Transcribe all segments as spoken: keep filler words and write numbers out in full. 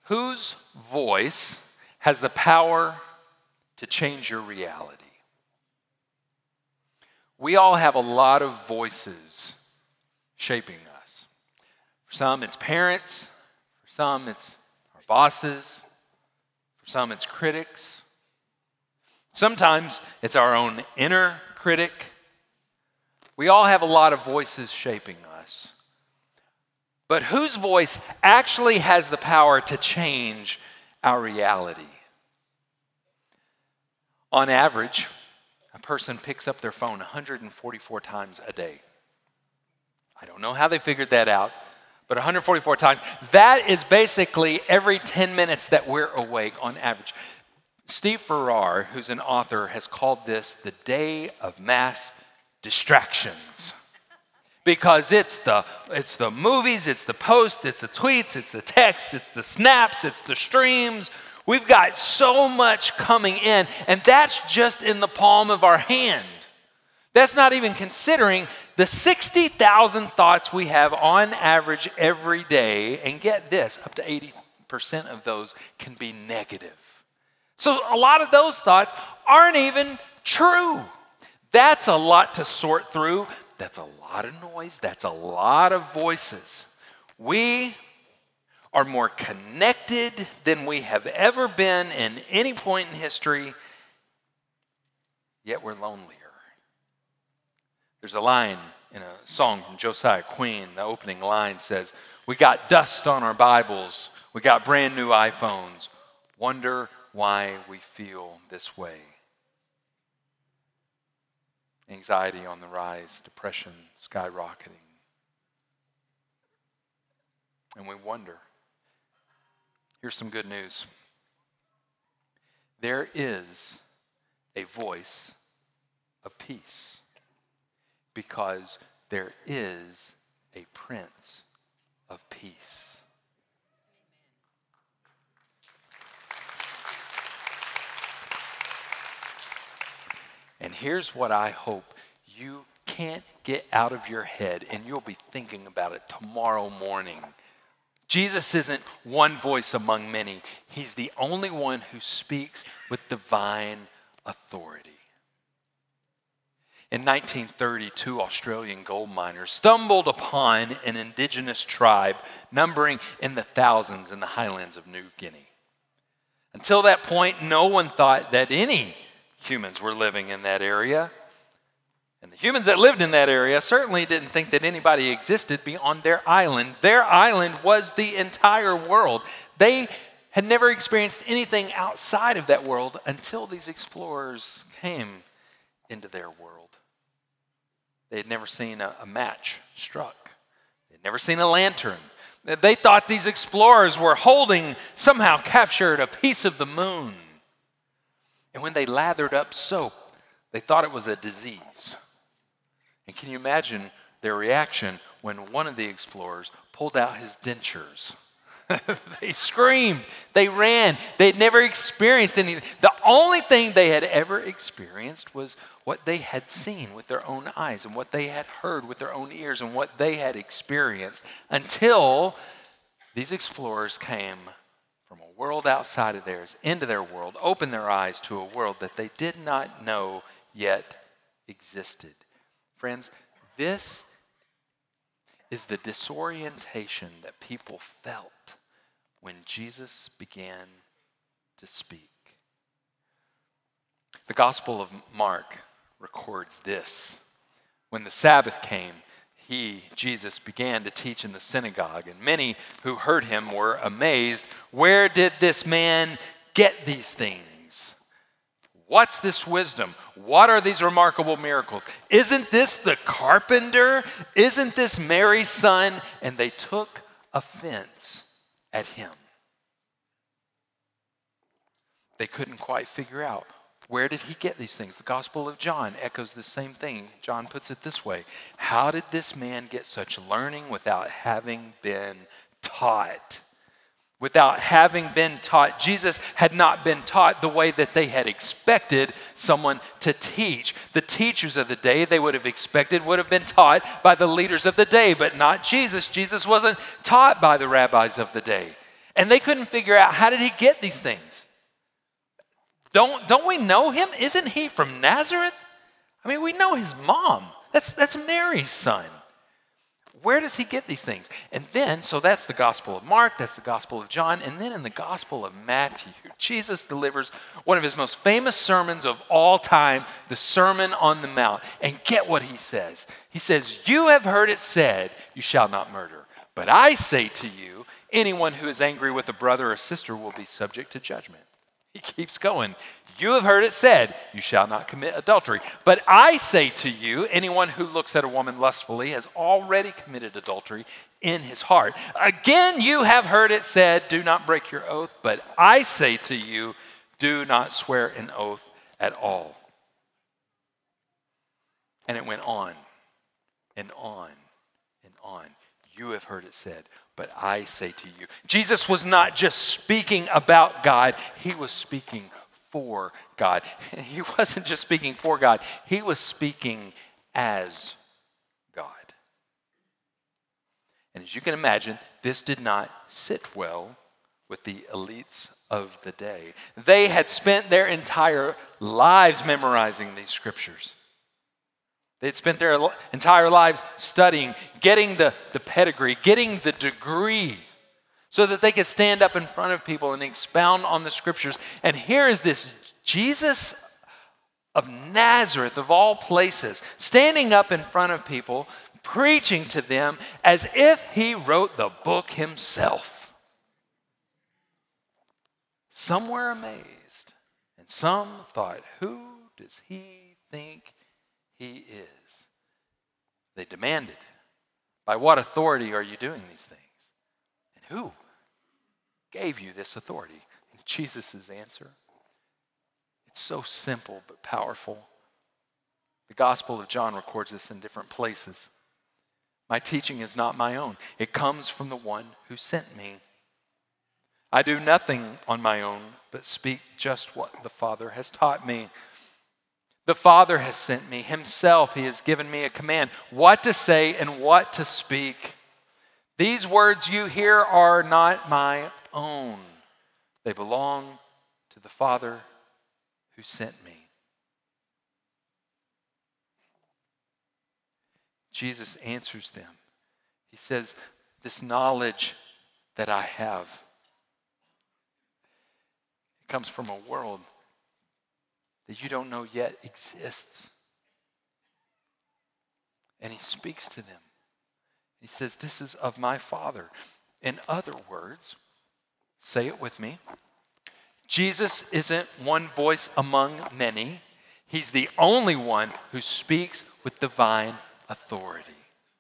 Whose voice has the power to change your reality? We all have a lot of voices shaping us. For some, it's parents. For some, it's our bosses. For some, it's critics. Sometimes it's our own inner critic. We all have a lot of voices shaping us. But whose voice actually has the power to change our reality? On average, a person picks up their phone one hundred forty-four times a day. I don't know how they figured that out, but one hundred forty-four times. That is basically every ten minutes that we're awake on average. Steve Farrar, who's an author, has called this the day of mass distractions. Because it's the, it's the movies, it's the posts, it's the tweets, it's the texts, it's the snaps, it's the streams. We've got so much coming in, and that's just in the palm of our hand. That's not even considering the sixty thousand thoughts we have on average every day, and get this, up to eighty percent of those can be negative. So a lot of those thoughts aren't even true. That's a lot to sort through. That's a lot of noise. That's a lot of voices. We are more connected than we have ever been in any point in history, yet we're lonelier. There's a line in a song from Josiah Queen. The opening line says, "We got dust on our Bibles. We got brand new iPhones. Wonder why we feel this way." Anxiety on the rise, depression skyrocketing. And we wonder. Here's some good news. There is a voice of peace because there is a Prince of Peace. And here's what I hope you can't get out of your head, and you'll be thinking about it tomorrow morning. Jesus isn't one voice among many. He's the only one who speaks with divine authority. In nineteen thirty, two Australian gold miners stumbled upon an indigenous tribe numbering in the thousands in the highlands of New Guinea. Until that point, no one thought that any humans were living in that area. And the humans that lived in that area certainly didn't think that anybody existed beyond their island. Their island was the entire world. They had never experienced anything outside of that world until these explorers came into their world. They had never seen a, a match struck. They'd never seen a lantern. They thought these explorers were holding, somehow captured a piece of the moon. And when they lathered up soap, they thought it was a disease. And can you imagine their reaction when one of the explorers pulled out his dentures? They screamed. They ran. They had never experienced anything. The only thing they had ever experienced was what they had seen with their own eyes and what they had heard with their own ears and what they had experienced until these explorers came from a world outside of theirs into their world, opened their eyes to a world that they did not know yet existed. Friends, this is the disorientation that people felt when Jesus began to speak. The Gospel of Mark records this. When the Sabbath came, he, Jesus, began to teach in the synagogue, and many who heard him were amazed. Where did this man get these things? What's this wisdom? What are these remarkable miracles? Isn't this the carpenter? Isn't this Mary's son? And they took offense at him. They couldn't quite figure out, where did he get these things? The Gospel of John echoes the same thing. John puts it this way: how did this man get such learning without having been taught? Without having been taught. Jesus had not been taught the way that they had expected someone to teach. The teachers of the day they would have expected would have been taught by the leaders of the day, but not Jesus. Jesus wasn't taught by the rabbis of the day. And they couldn't figure out, how did he get these things? Don't, don't we know him? Isn't he from Nazareth? I mean, we know his mom. That's, that's Mary's son. Where does he get these things? And then, so that's the Gospel of Mark, that's the Gospel of John, and then in the Gospel of Matthew, Jesus delivers one of his most famous sermons of all time, the Sermon on the Mount. And get what he says. He says, "You have heard it said, you shall not murder. But I say to you, anyone who is angry with a brother or sister will be subject to judgment." He keeps going. "You have heard it said, you shall not commit adultery. But I say to you, anyone who looks at a woman lustfully has already committed adultery in his heart. Again, you have heard it said, do not break your oath. But I say to you, do not swear an oath at all." And it went on and on and on. "You have heard it said, but I say to you." Jesus was not just speaking about God, he was speaking for God. He wasn't just speaking for God, he was speaking as God. And as you can imagine, this did not sit well with the elites of the day. They had spent their entire lives memorizing these scriptures. They'd spent their entire lives studying, getting the, the pedigree, getting the degree, so that they could stand up in front of people and expound on the scriptures. And here is this Jesus of Nazareth, of all places, standing up in front of people, preaching to them as if he wrote the book himself. Some were amazed, and some thought, "Who does he think he is?" They demanded, "By what authority are you doing these things? And who gave you this authority?" And Jesus' answer, it's so simple but powerful. The Gospel of John records this in different places. "My teaching is not my own. It comes from the one who sent me. I do nothing on my own, but speak just what the Father has taught me. The Father has sent me. Himself, he has given me a command, what to say and what to speak. These words you hear are not my own. They belong to the Father who sent me." Jesus answers them. He says, "This knowledge that I have, it comes from a world that you don't know yet exists." And he speaks to them. He says, "This is of my Father." In other words, say it with me, Jesus isn't one voice among many. He's the only one who speaks with divine authority.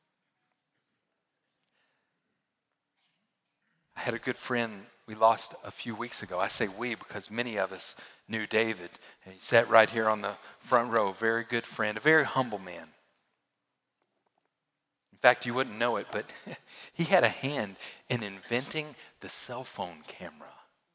I had a good friend we lost a few weeks ago. I say we because many of us knew David. And he sat right here on the front row, very good friend, a very humble man. In fact, you wouldn't know it, but he had a hand in inventing the cell phone camera.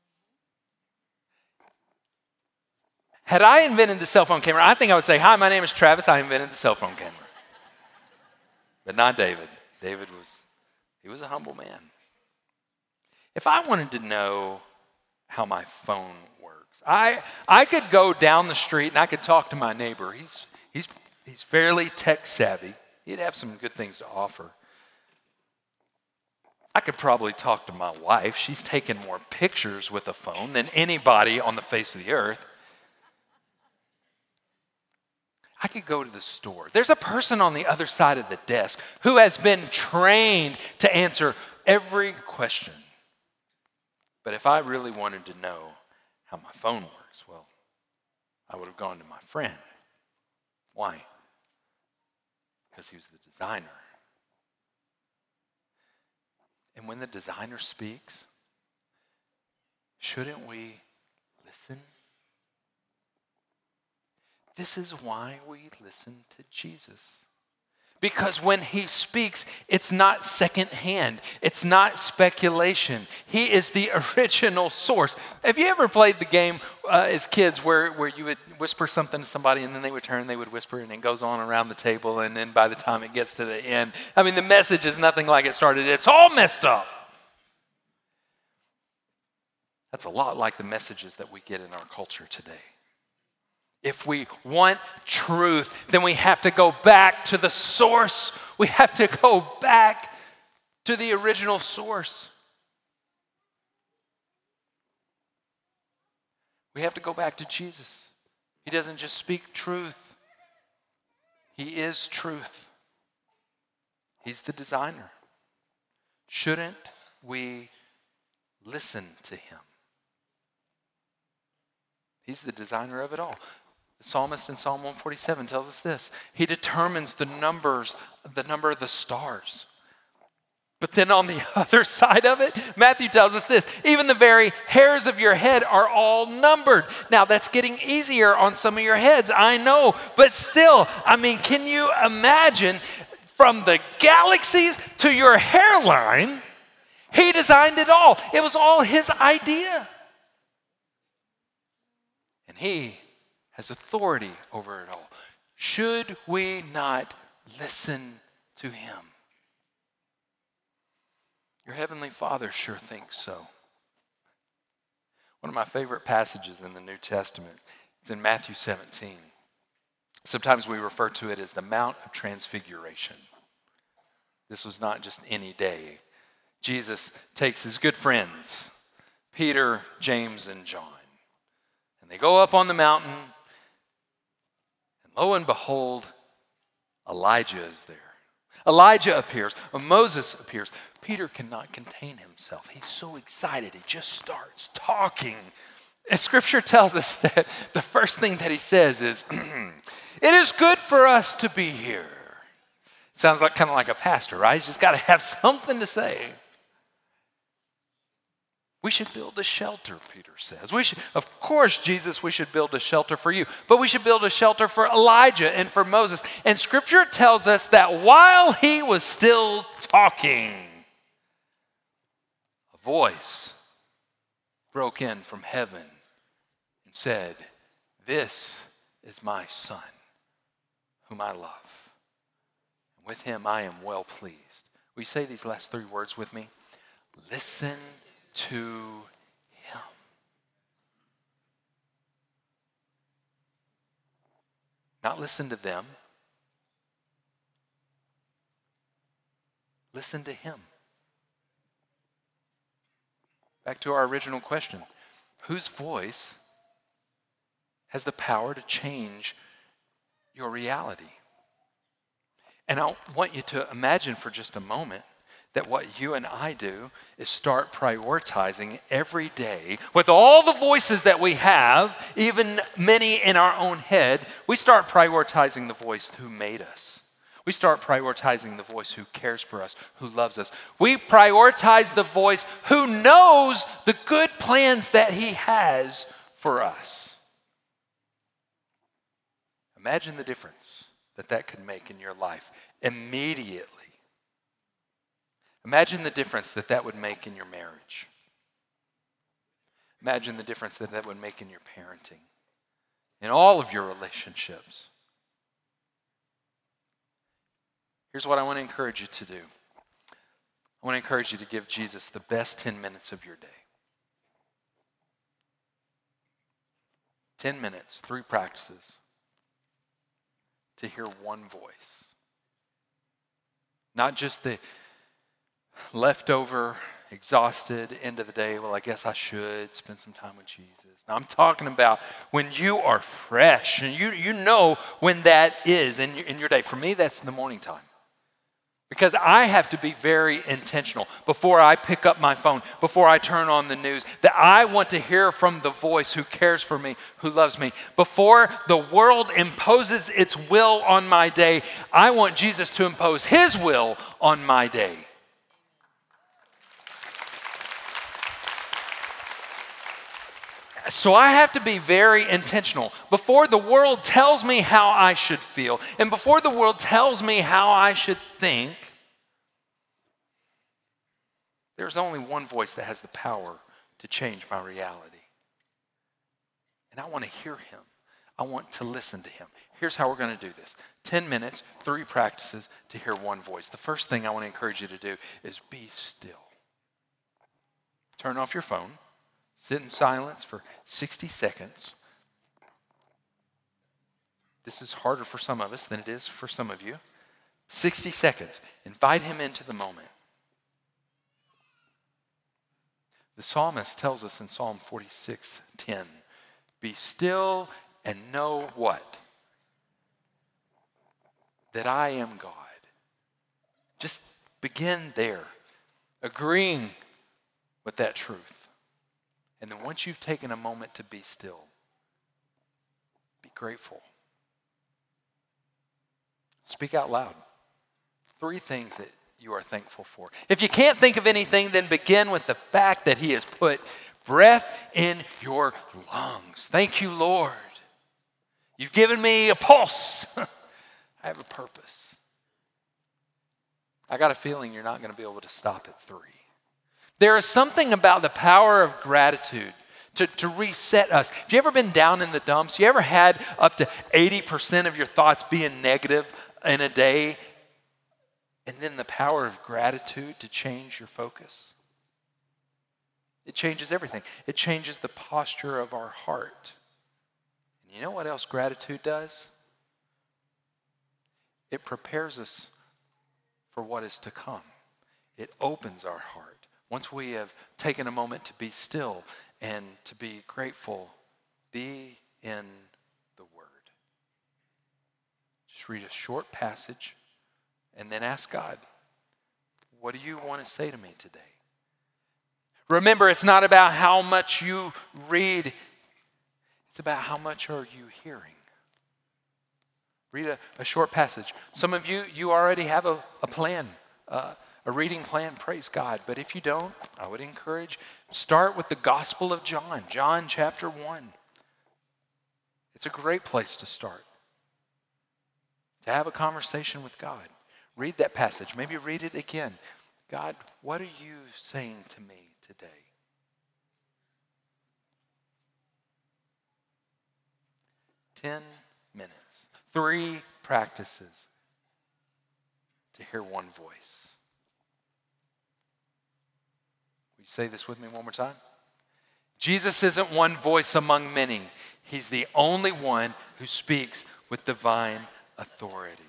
Had I invented the cell phone camera, I think I would say, "Hi, my name is Travis. I invented the cell phone camera." But not David. David was, he was a humble man. If I wanted to know how my phone works, I I could go down the street and I could talk to my neighbor. He's he's he's fairly tech savvy. He'd have some good things to offer. I could probably talk to my wife. She's taken more pictures with a phone than anybody on the face of the earth. I could go to the store. There's a person on the other side of the desk who has been trained to answer every question. But if I really wanted to know how my phone works, well, I would have gone to my friend. Why? Because he was the designer. And when the designer speaks, shouldn't we listen? This is why we listen to Jesus. Because when he speaks, it's not secondhand. It's not speculation. He is the original source. Have you ever played the game uh, as kids where, where you would whisper something to somebody and then they would turn, they would whisper, and it goes on around the table, and then by the time it gets to the end, I mean, the message is nothing like it started. It's all messed up. That's a lot like the messages that we get in our culture today. If we want truth, then we have to go back to the source. We have to go back to the original source. We have to go back to Jesus. He doesn't just speak truth. He is truth. He's the designer. Shouldn't we listen to him? He's the designer of it all. The psalmist in Psalm one forty-seven tells us this. He determines the numbers, the number of the stars. But then on the other side of it, Matthew tells us this. Even the very hairs of your head are all numbered. Now, that's getting easier on some of your heads, I know. But still, I mean, can you imagine from the galaxies to your hairline, he designed it all. It was all his idea. And he has authority over it all. Should we not listen to him? Your heavenly Father sure thinks so. One of my favorite passages in the New Testament is in Matthew seventeen. Sometimes we refer to it as the Mount of Transfiguration. This was not just any day. Jesus takes his good friends, Peter, James, and John, and they go up on the mountain. Lo and behold, Elijah is there. Elijah appears. Moses appears. Peter cannot contain himself. He's so excited. He just starts talking. And Scripture tells us that the first thing that he says is, it is good for us to be here. Sounds like kind of like a pastor, right? He's just got to have something to say. We should build a shelter, Peter says. We should, of course, Jesus, we should build a shelter for you. But we should build a shelter for Elijah and for Moses. And Scripture tells us that while he was still talking, a voice broke in from heaven and said, this is my Son, whom I love. And with him I am well pleased. Will you say these last three words with me? Listen to him. Not listen to them. Listen to him. Back to our original question. Whose voice has the power to change your reality? And I want you to imagine for just a moment that what you and I do is start prioritizing every day with all the voices that we have, even many in our own head, we start prioritizing the voice who made us. We start prioritizing the voice who cares for us, who loves us. We prioritize the voice who knows the good plans that he has for us. Imagine the difference that that could make in your life immediately. Imagine the difference that that would make in your marriage. Imagine the difference that that would make in your parenting, in all of your relationships. Here's what I want to encourage you to do. I want to encourage you to give Jesus the best ten minutes of your day. ten minutes, three practices to hear one voice. Not just the leftover, exhausted, end of the day, well, I guess I should spend some time with Jesus. Now, I'm talking about when you are fresh, and you, you know when that is in your, in your day. For me, that's in the morning time. Because I have to be very intentional before I pick up my phone, before I turn on the news, that I want to hear from the voice who cares for me, who loves me. Before the world imposes its will on my day, I want Jesus to impose his will on my day. So I have to be very intentional. Before the world tells me how I should feel, and before the world tells me how I should think, there's only one voice that has the power to change my reality. And I want to hear him. I want to listen to him. Here's how we're going to do this. ten minutes, three practices to hear one voice. The first thing I want to encourage you to do is be still. Turn off your phone. Sit in silence for sixty seconds. This is harder for some of us than it is for some of you. sixty seconds. Invite him into the moment. The psalmist tells us in Psalm forty-six ten, be still and know what? That I am God. Just begin there, agreeing with that truth. And then once you've taken a moment to be still, be grateful. Speak out loud. Three things that you are thankful for. If you can't think of anything, then begin with the fact that he has put breath in your lungs. Thank you, Lord. You've given me a pulse. I have a purpose. I got a feeling you're not going to be able to stop at three. There is something about the power of gratitude to, to reset us. Have you ever been down in the dumps? You ever had up to eighty percent of your thoughts being negative in a day? And then the power of gratitude to change your focus. It changes everything. It changes the posture of our heart. And you know what else gratitude does? It prepares us for what is to come. It opens our heart. Once we have taken a moment to be still and to be grateful, be in the Word. Just read a short passage and then ask God, what do you want to say to me today? Remember, it's not about how much you read. It's about how much are you hearing. Read a, a short passage. Some of you, you already have a, a plan, uh, a reading plan, praise God. But if you don't, I would encourage, start with the Gospel of John, John chapter one. It's a great place to start. To have a conversation with God. Read that passage. Maybe read it again. God, what are you saying to me today? Ten minutes. Three practices to hear one voice. Will you say this with me one more time? Jesus isn't one voice among many. He's the only one who speaks with divine authority.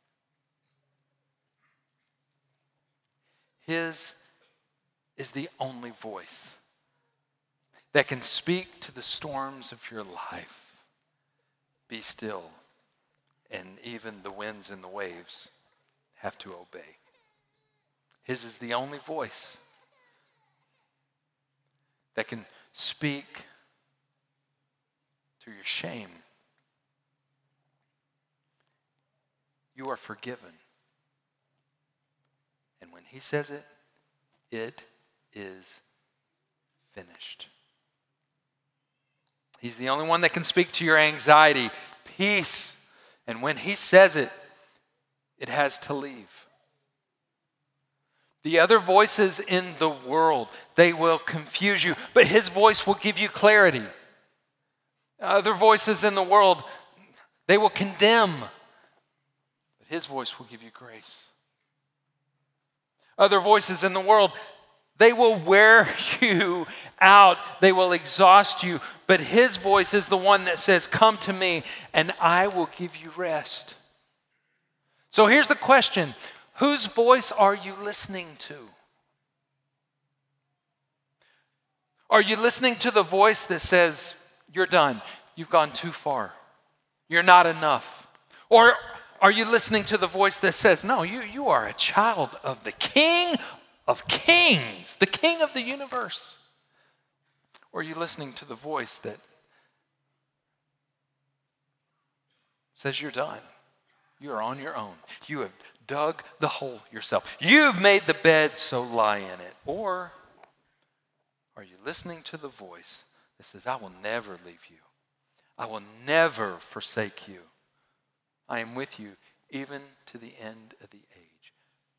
His is the only voice that can speak to the storms of your life. Be still, and even the winds and the waves have to obey. His is the only voice that can speak to your shame. You are forgiven. And when he says it, it is finished. He's the only one that can speak to your anxiety, peace. And when he says it, it has to leave. The other voices in the world, they will confuse you, but his voice will give you clarity. Other voices in the world, they will condemn, but his voice will give you grace. Other voices in the world, they will wear you out. They will exhaust you. But his voice is the one that says, come to me and I will give you rest. So here's the question. Whose voice are you listening to? Are you listening to the voice that says, you're done, you've gone too far, you're not enough? Or are you listening to the voice that says, no, you, you are a child of the King of Kings, the King of the universe? Or are you listening to the voice that says you're done? You are on your own. You have dug the hole yourself. You've made the bed, so lie in it. Or are you listening to the voice that says, I will never leave you. I will never forsake you. I am with you even to the end of the age.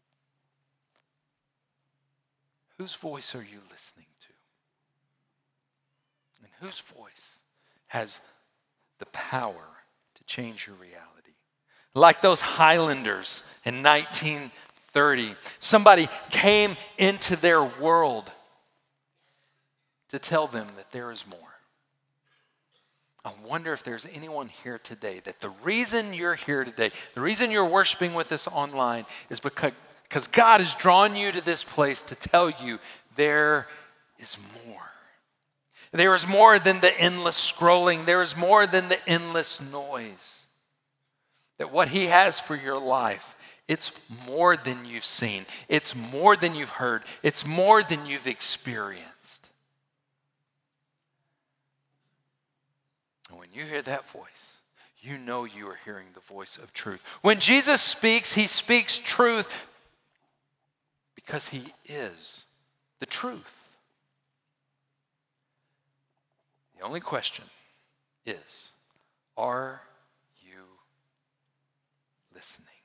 Whose voice are you listening to? And whose voice has the power to change your reality? Like those Highlanders in nineteen thirty, somebody came into their world to tell them that there is more. I wonder if there's anyone here today that the reason you're here today, the reason you're worshiping with us online is because, because God has drawn you to this place to tell you there is more. There is more than the endless scrolling. There is more than the endless noise. That what he has for your life, it's more than you've seen. It's more than you've heard. It's more than you've experienced. And when you hear that voice, you know you are hearing the voice of truth. When Jesus speaks, he speaks truth because he is the truth. The only question is, are you listening?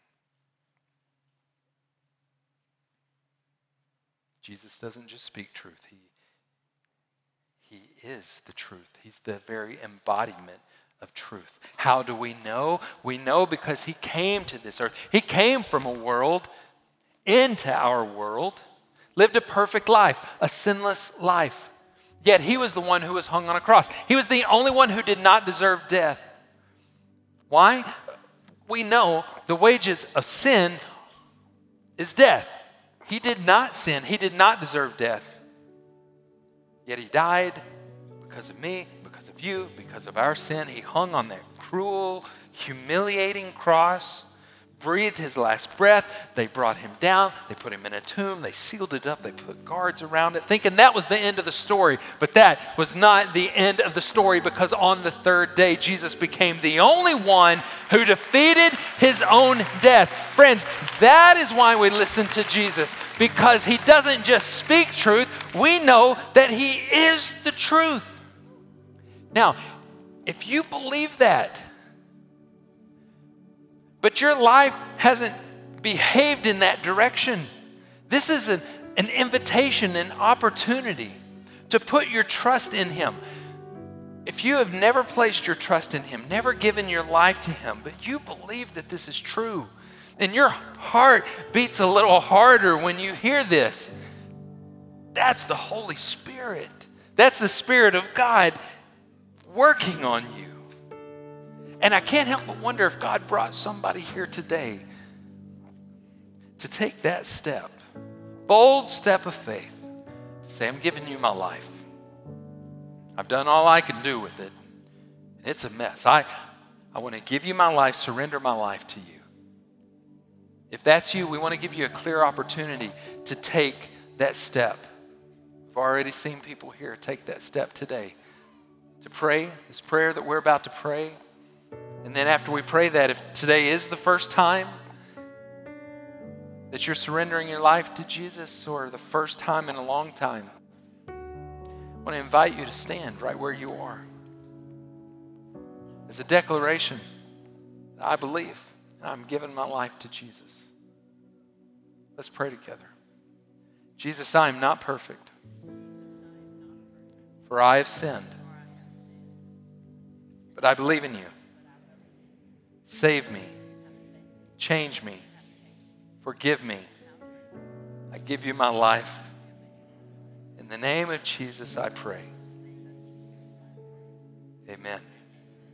Jesus doesn't just speak truth. He, he is the truth. He's the very embodiment of truth. How do we know? We know because he came to this earth. He came from a world into our world, lived a perfect life, a sinless life. Yet he was the one who was hung on a cross. He was the only one who did not deserve death. Why? We know the wages of sin is death. He did not sin. He did not deserve death. Yet he died because of me, because of you, because of our sin. He hung on that cruel, humiliating cross, breathed his last breath. They brought him down. They put him in a tomb. They sealed it up. They put guards around it, thinking that was the end of the story. But that was not the end of the story, because on the third day, Jesus became the only one who defeated his own death. Friends, that is why we listen to Jesus, because he doesn't just speak truth. We know that he is the truth. Now, if you believe that, but your life hasn't behaved in that direction, this is an, an invitation, an opportunity to put your trust in him. If you have never placed your trust in him, never given your life to him, but you believe that this is true, and your heart beats a little harder when you hear this, that's the Holy Spirit. That's the Spirit of God working on you. And I can't help but wonder if God brought somebody here today to take that step, bold step of faith, to say, I'm giving you my life. I've done all I can do with it. It's a mess. I, I want to give you my life, surrender my life to you. If that's you, we want to give you a clear opportunity to take that step. We've already seen people here take that step today, to pray this prayer that we're about to pray. And then after we pray that, if today is the first time that you're surrendering your life to Jesus, or the first time in a long time, I want to invite you to stand right where you are as a declaration that I believe that I'm giving my life to Jesus. Let's pray together. Jesus, I am not perfect, for I have sinned, but I believe in you. Save me, change me, forgive me. I give you my life. In the name of Jesus, I pray. Amen.